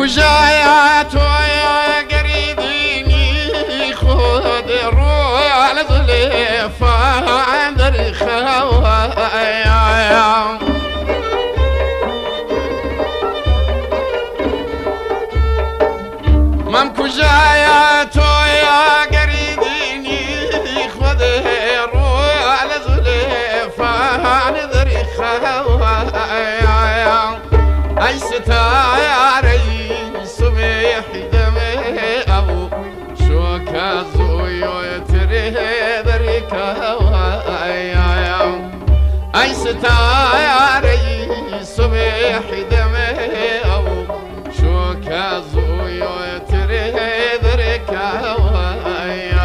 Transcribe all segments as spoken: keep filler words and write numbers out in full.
کجایت و گریدینی خود رو لزلفان در خواهیم من کجایت و گریدینی خود رو لزلفان در خواهیم ای ستاره صبح دمه ابو شوك زويو تري كوايا اي ستاري صبح دمه ابو شوك زويو تري كوايا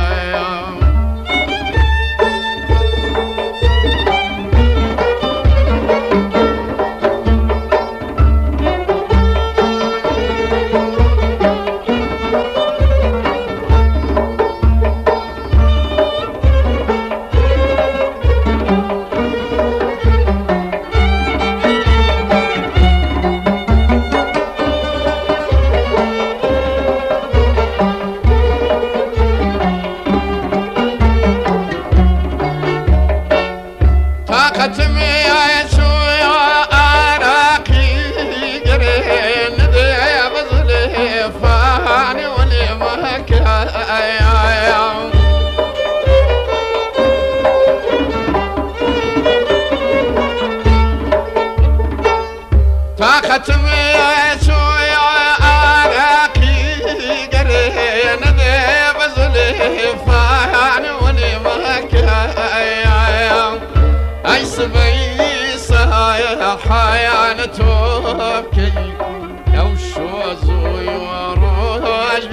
توبكي لو شو زيوروج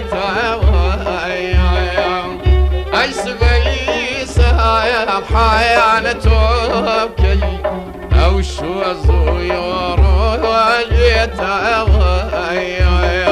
بتاوايا اي سبيسها يا حياة توبكي لو شو زيوروج بتاوايا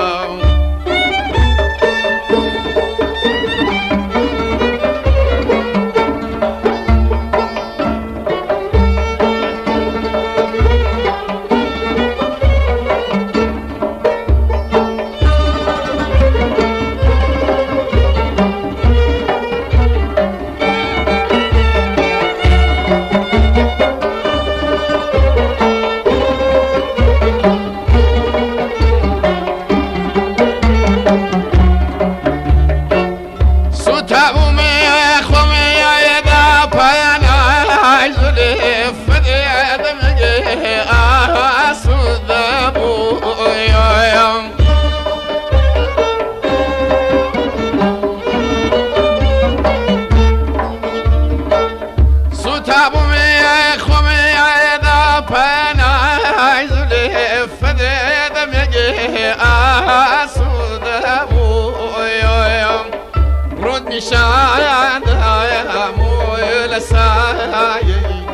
نشان يا موي لساي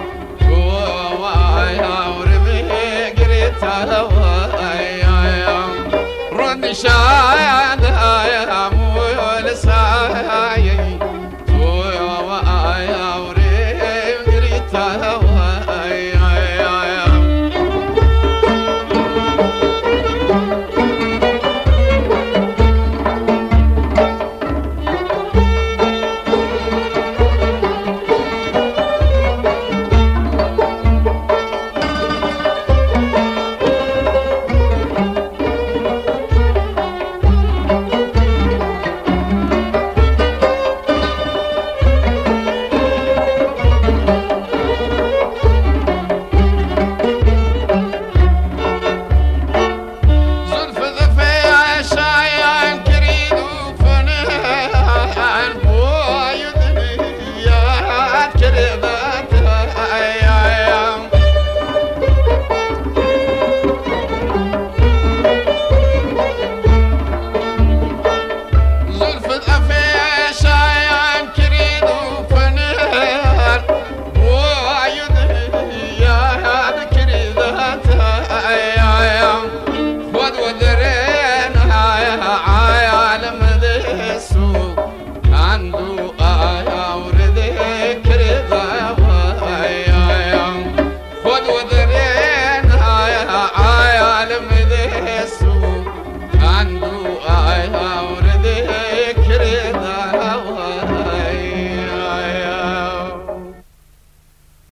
وايا ورمي قريتها وايا رد نشان